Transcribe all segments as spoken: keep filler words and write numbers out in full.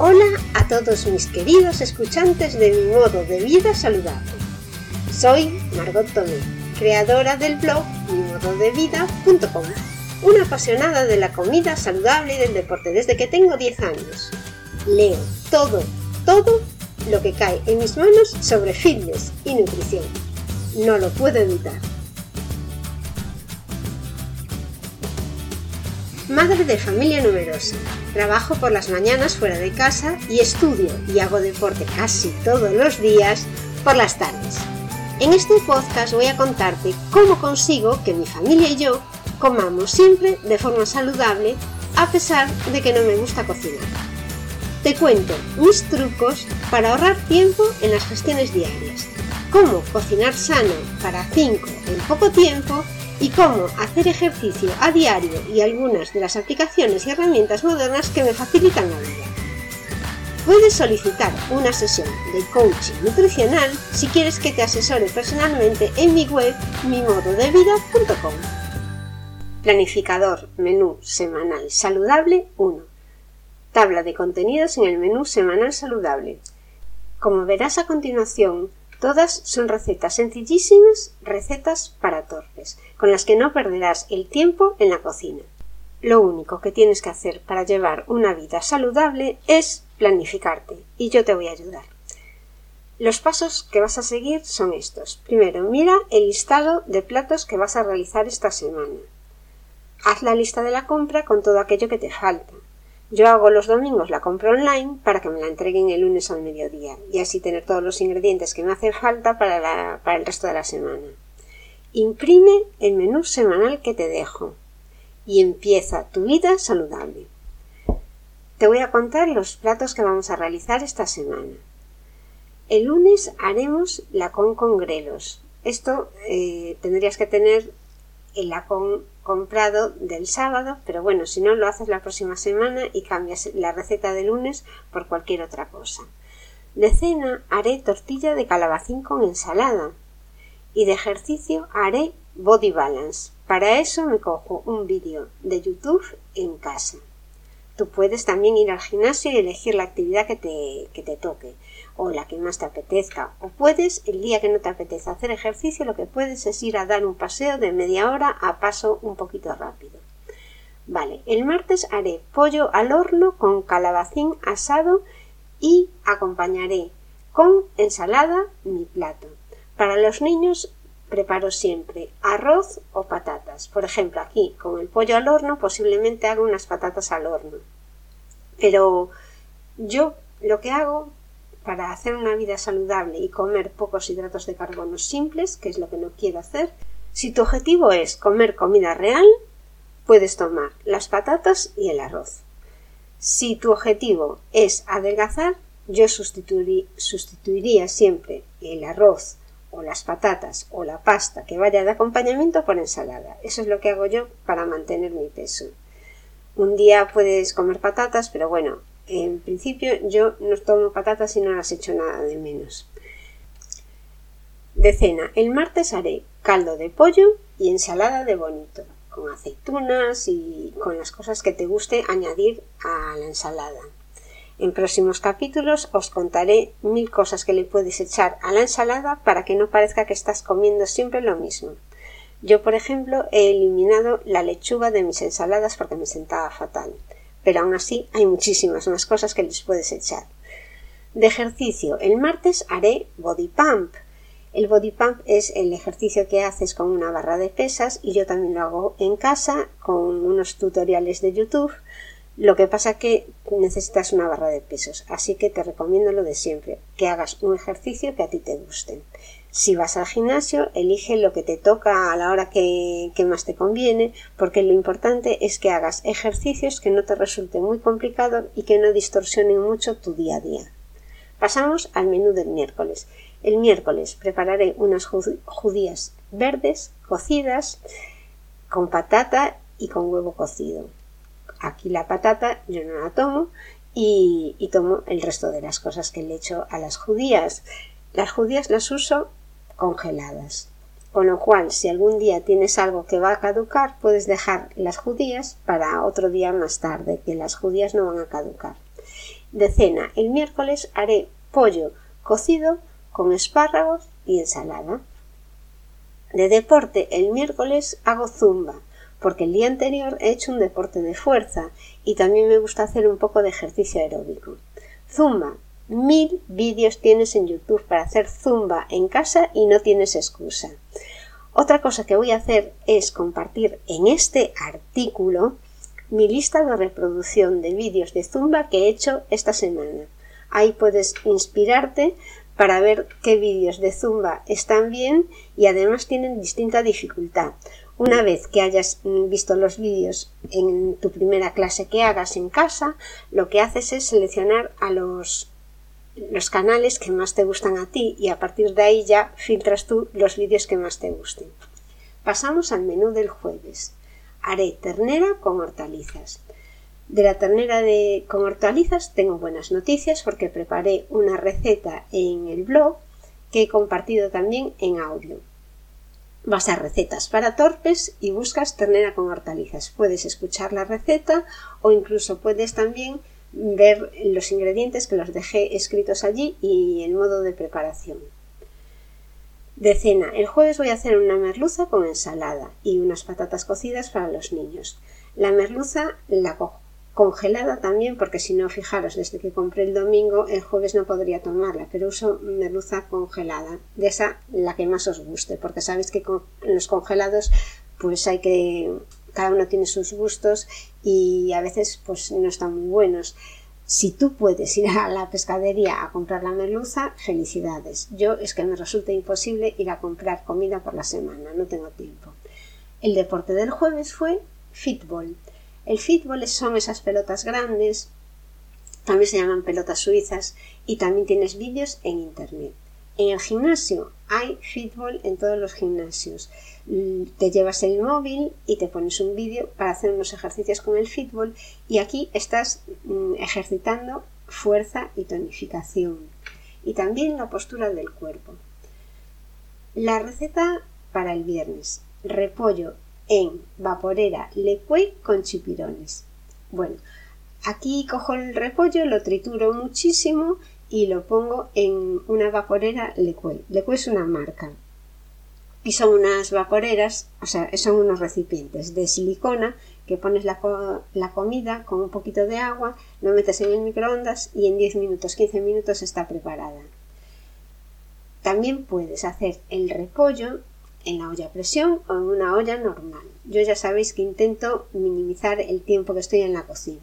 Hola a todos mis queridos escuchantes de Mi Modo de Vida Saludable. Soy Margot Tomé, creadora del blog mi modo de vida punto com, una apasionada de la comida saludable y del deporte desde que tengo diez años. Leo todo, todo lo que cae en mis manos sobre fitness y nutrición. No lo puedo evitar. Madre de familia numerosa, trabajo por las mañanas fuera de casa y estudio y hago deporte casi todos los días por las tardes. En este podcast voy a contarte cómo consigo que mi familia y yo comamos siempre de forma saludable a pesar de que no me gusta cocinar. Te cuento mis trucos para ahorrar tiempo en las gestiones diarias, cómo cocinar sano para cinco en poco tiempo y cómo hacer ejercicio a diario y algunas de las aplicaciones y herramientas modernas que me facilitan la vida. Puedes solicitar una sesión de coaching nutricional si quieres que te asesore personalmente en mi web mi modo de vida punto com. Planificador menú semanal saludable uno. Tabla de contenidos en el menú semanal saludable. Como verás a continuación, todas son recetas sencillísimas, recetas para torpes, con las que no perderás el tiempo en la cocina. Lo único que tienes que hacer para llevar una vida saludable es planificarte, y yo te voy a ayudar. Los pasos que vas a seguir son estos. Primero, mira el listado de platos que vas a realizar esta semana. Haz la lista de la compra con todo aquello que te falta. Yo hago los domingos la compra online para que me la entreguen el lunes al mediodía y así tener todos los ingredientes que me hacen falta para, la, para el resto de la semana. Imprime el menú semanal que te dejo y empieza tu vida saludable. Te voy a contar los platos que vamos a realizar esta semana. El lunes haremos lacón con grelos. Esto eh, tendrías que tener el lacón comprado del sábado, pero bueno, si no lo haces la próxima semana y cambias la receta de lunes por cualquier otra cosa. De cena haré tortilla de calabacín con ensalada y de ejercicio haré body balance. Para eso me cojo un vídeo de YouTube en casa. Tú puedes también ir al gimnasio y elegir la actividad que te, que te toque o la que más te apetezca. O puedes, el día que no te apetece hacer ejercicio, lo que puedes es ir a dar un paseo de media hora a paso un poquito rápido. Vale, el martes haré pollo al horno con calabacín asado y acompañaré con ensalada mi plato. Para los niños preparo siempre arroz o patatas. Por ejemplo, aquí con el pollo al horno posiblemente haga unas patatas al horno. Pero yo lo que hago para hacer una vida saludable y comer pocos hidratos de carbono simples, que es lo que no quiero hacer, si tu objetivo es comer comida real, puedes tomar las patatas y el arroz. Si tu objetivo es adelgazar, yo sustituiría, sustituiría siempre el arroz o las patatas o la pasta que vaya de acompañamiento por ensalada. Eso es lo que hago yo para mantener mi peso. Un día puedes comer patatas, pero bueno, en principio yo no tomo patatas y no las echo nada de menos. De cena, el martes haré caldo de pollo y ensalada de bonito, con aceitunas y con las cosas que te guste añadir a la ensalada. En próximos capítulos os contaré mil cosas que le puedes echar a la ensalada para que no parezca que estás comiendo siempre lo mismo. Yo, por ejemplo, he eliminado la lechuga de mis ensaladas porque me sentaba fatal, pero aún así hay muchísimas más cosas que les puedes echar. De ejercicio, el martes haré body pump. El body pump es el ejercicio que haces con una barra de pesas y yo también lo hago en casa con unos tutoriales de YouTube. Lo que pasa es que necesitas una barra de pesos, así que te recomiendo lo de siempre, que hagas un ejercicio que a ti te guste. Si vas al gimnasio, elige lo que te toca a la hora que, que más te conviene, porque lo importante es que hagas ejercicios que no te resulten muy complicados y que no distorsionen mucho tu día a día. Pasamos al menú del miércoles. El miércoles prepararé unas judías verdes cocidas con patata y con huevo cocido. Aquí la patata yo no la tomo y, y tomo el resto de las cosas que le echo a las judías. Las judías las uso congeladas, con lo cual si algún día tienes algo que va a caducar, puedes dejar las judías para otro día más tarde, que las judías no van a caducar. De cena, el miércoles haré pollo cocido con espárragos y ensalada. De deporte, el miércoles hago zumba, porque el día anterior he hecho un deporte de fuerza y también me gusta hacer un poco de ejercicio aeróbico. Zumba. Mil vídeos tienes en YouTube para hacer zumba en casa y no tienes excusa. Otra cosa que voy a hacer es compartir en este artículo mi lista de reproducción de vídeos de zumba que he hecho esta semana. Ahí puedes inspirarte para ver qué vídeos de zumba están bien y además tienen distinta dificultad. Una vez que hayas visto los vídeos en tu primera clase que hagas en casa, lo que haces es seleccionar a los, los canales que más te gustan a ti y a partir de ahí ya filtras tú los vídeos que más te gusten. Pasamos al menú del jueves. Haré ternera con hortalizas. De la ternera de, con hortalizas tengo buenas noticias porque preparé una receta en el blog que he compartido también en audio. Vas a recetas para torpes y buscas ternera con hortalizas. Puedes escuchar la receta o incluso puedes también ver los ingredientes que los dejé escritos allí y el modo de preparación. De cena, el jueves voy a hacer una merluza con ensalada y unas patatas cocidas para los niños. La merluza la cojo congelada también, porque si no, fijaros, desde que compré el domingo, el jueves no podría tomarla, pero uso merluza congelada, de esa la que más os guste, porque sabéis que con los congelados pues hay que, cada uno tiene sus gustos y a veces pues no están muy buenos. Si tú puedes ir a la pescadería a comprar la merluza, felicidades. Yo es que me resulta imposible ir a comprar comida por la semana, no tengo tiempo. El deporte del jueves fue fútbol. El fútbol son esas pelotas grandes, también se llaman pelotas suizas y también tienes vídeos en internet. En el gimnasio hay fútbol en todos los gimnasios. Te llevas el móvil y te pones un vídeo para hacer unos ejercicios con el fútbol y aquí estás mm, ejercitando fuerza y tonificación y también la postura del cuerpo. La receta para el viernes: repollo en vaporera Lecuey con chipirones. Bueno, aquí cojo el repollo, lo trituro muchísimo y lo pongo en una vaporera Lecuey. Lecuey es una marca y son unas vaporeras, o sea, son unos recipientes de silicona que pones la, co- la comida con un poquito de agua, lo metes en el microondas y en diez minutos, quince minutos está preparada. También puedes hacer el repollo en la olla a presión o en una olla normal. Yo ya sabéis que intento minimizar el tiempo que estoy en la cocina.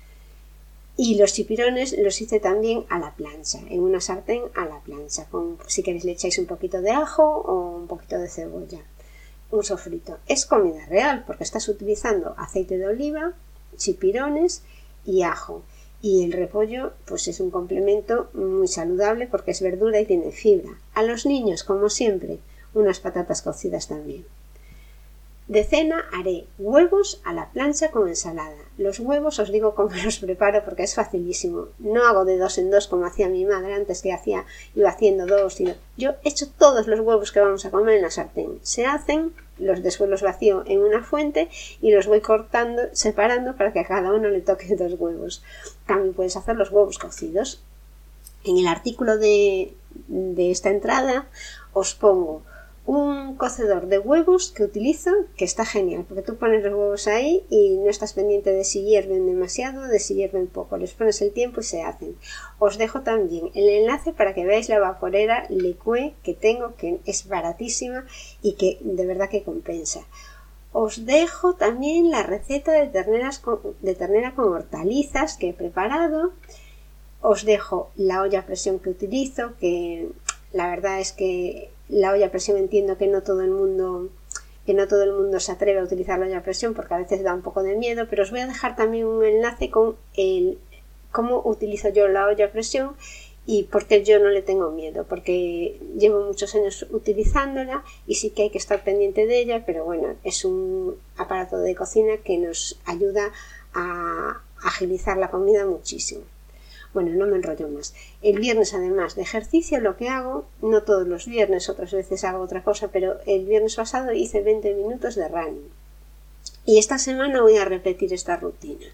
Y los chipirones los hice también a la plancha, en una sartén a la plancha. Con, si queréis le echáis un poquito de ajo o un poquito de cebolla. Un sofrito. Es comida real porque estás utilizando aceite de oliva, chipirones y ajo. Y el repollo pues es un complemento muy saludable porque es verdura y tiene fibra. A los niños, como siempre, unas patatas cocidas también. De cena haré huevos a la plancha con ensalada. Los huevos os digo cómo los preparo porque es facilísimo. No hago de dos en dos como hacía mi madre antes, que hacía, iba haciendo dos. Sino yo echo todos los huevos que vamos a comer en la sartén. Se hacen, los después los vacío en una fuente y los voy cortando, separando para que a cada uno le toque dos huevos. También puedes hacer los huevos cocidos. En el artículo de, de esta entrada os pongo un cocedor de huevos que utilizo, que está genial, porque tú pones los huevos ahí y no estás pendiente de si hierven demasiado, de si hierven poco, les pones el tiempo y se hacen. Os dejo también el enlace para que veáis la vaporera Lecuey que tengo, que es baratísima y que de verdad que compensa. Os dejo también la receta de, terneras con, de ternera con hortalizas que he preparado. Os dejo la olla a presión que utilizo, que la verdad es que la olla a presión entiendo que no todo el mundo que no todo el mundo se atreve a utilizar la olla a presión porque a veces da un poco de miedo, pero os voy a dejar también un enlace con el cómo utilizo yo la olla a presión y por qué yo no le tengo miedo, porque llevo muchos años utilizándola y sí que hay que estar pendiente de ella, pero bueno, es un aparato de cocina que nos ayuda a agilizar la comida muchísimo. Bueno, no me enrollo más. El viernes, además de ejercicio, lo que hago, no todos los viernes, otras veces hago otra cosa, pero el viernes pasado hice veinte minutos de running. Y esta semana voy a repetir esta rutina.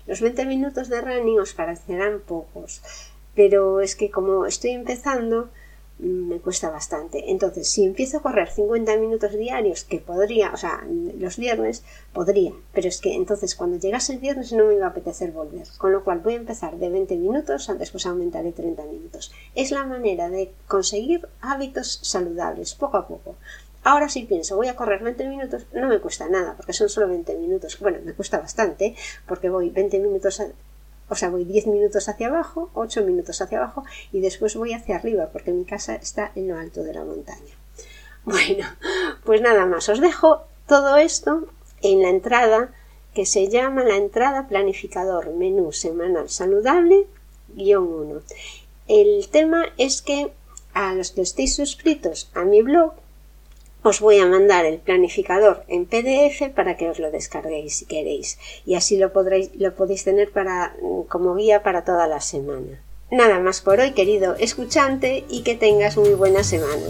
Los veinte minutos de running os parecerán pocos, pero es que como estoy empezando, me cuesta bastante. Entonces, si empiezo a correr cincuenta minutos diarios, que podría, o sea, los viernes, podría, pero es que entonces cuando llegase el viernes no me iba a apetecer volver, con lo cual voy a empezar de veinte minutos, después aumentaré treinta minutos. Es la manera de conseguir hábitos saludables, poco a poco. Ahora si pienso, voy a correr veinte minutos, no me cuesta nada, porque son solo veinte minutos. Bueno, me cuesta bastante, porque voy veinte minutos a... O sea, voy diez minutos hacia abajo, ocho minutos hacia abajo y después voy hacia arriba porque mi casa está en lo alto de la montaña. Bueno, pues nada más. Os dejo todo esto en la entrada que se llama la entrada planificador menú semanal saludable guión uno. El tema es que a los que estéis suscritos a mi blog os voy a mandar el planificador en P D F para que os lo descarguéis si queréis y así lo, podréis, lo podéis tener para, como guía para toda la semana. Nada más por hoy, querido escuchante, y que tengas muy buena semana.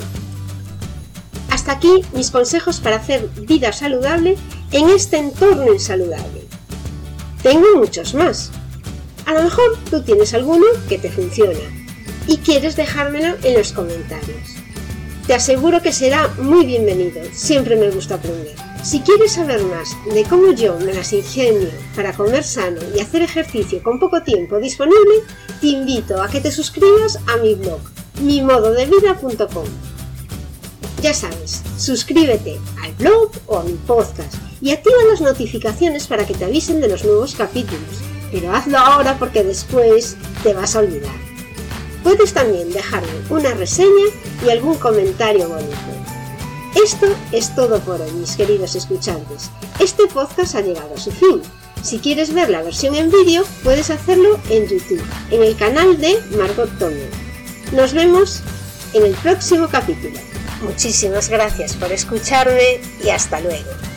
Hasta aquí mis consejos para hacer vida saludable en este entorno insaludable. Tengo muchos más. A lo mejor tú tienes alguno que te funciona y quieres dejármelo en los comentarios. Te aseguro que será muy bienvenido, siempre me gusta aprender. Si quieres saber más de cómo yo me las ingenio para comer sano y hacer ejercicio con poco tiempo disponible, te invito a que te suscribas a mi blog, mi modo de vida punto com. Ya sabes, suscríbete al blog o a mi podcast y activa las notificaciones para que te avisen de los nuevos capítulos, pero hazlo ahora porque después te vas a olvidar. Puedes también dejarme una reseña y algún comentario bonito. Esto es todo por hoy, mis queridos escuchantes. Este podcast ha llegado a su fin. Si quieres ver la versión en vídeo, puedes hacerlo en YouTube, en el canal de Margot Tomian. Nos vemos en el próximo capítulo. Muchísimas gracias por escucharme y hasta luego.